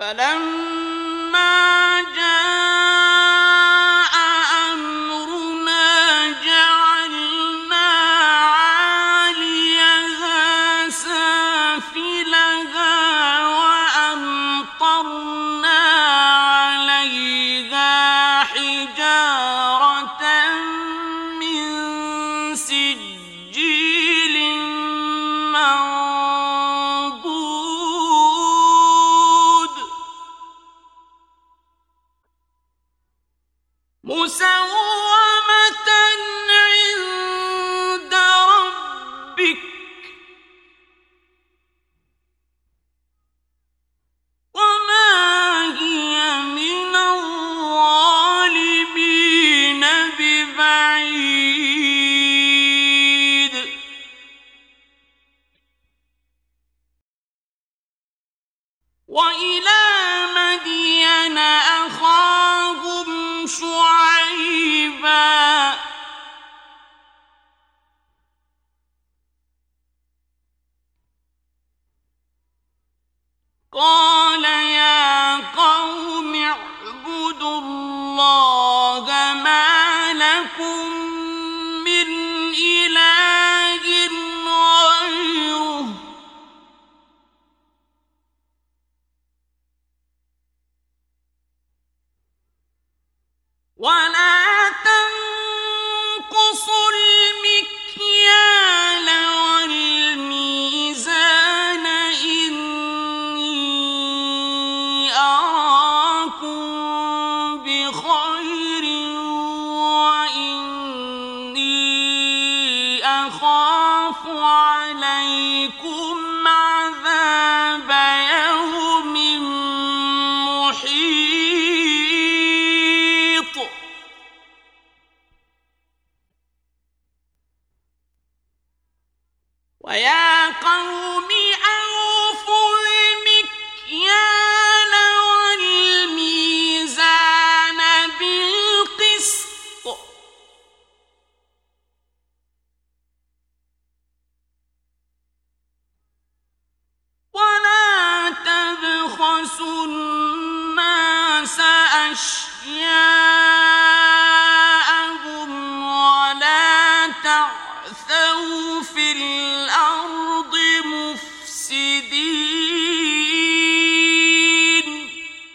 فلما جاء أمرنا جعلنا عاليها سافلها وأمطرنا عليها حجارة من سجيل منضود مسومة عند ربك وما هي من الظالمين ببعيد وإلى مدين أخاهم شعيبا قال يا قوم اعبدوا الله ما لكم من إله غيره ولا تنقصوا المكيال والميزان إني أراكم بخير وإني أخاف عليكم عذاب يوم محيط ويا قوم أوفوا المكيال والميزان بالقسط ولا تبخسوا الناس أشياءهم ولا تعثوا في الأرض مفسدين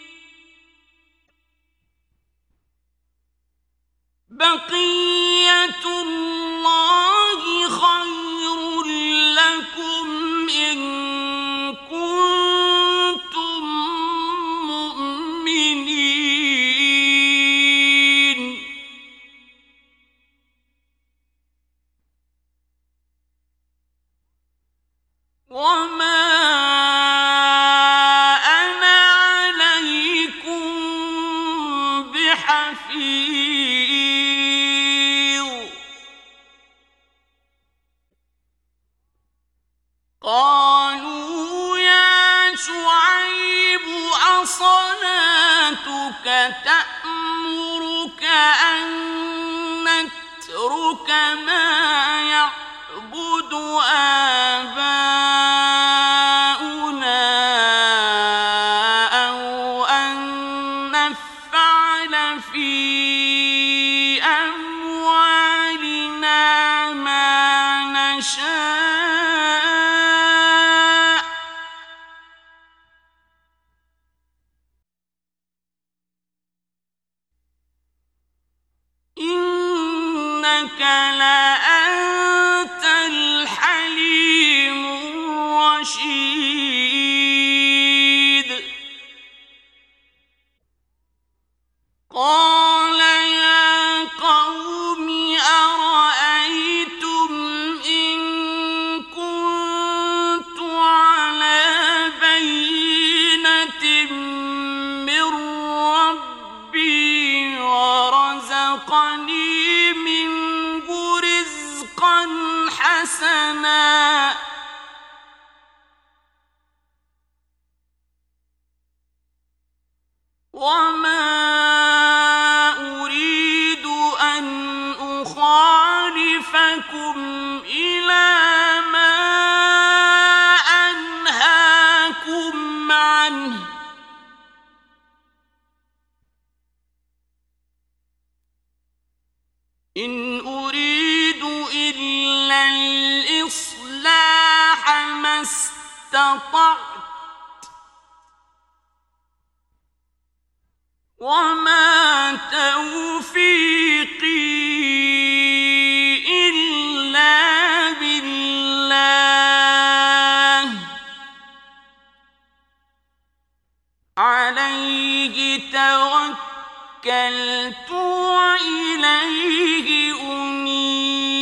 بقية الله خير لكم إن كنتم مؤمنين وما أنا عليكم بحفيظ قالوا يا شعيب أصلاتك تأمرك أن نترك ما يعبد آباؤنا أو أن نفعل في أموالنا ما نشاء إنك لأنت الحليم الرشيد قال يا قوم أرأيتم إن كنت على بينة من ربي ورزقني منه رزقا حسنا وما أريد أن أخالفكم إلى ما أنهاكم عنه استطعت وما توفيقي إلا بالله عليه توكلت وإليه أنيب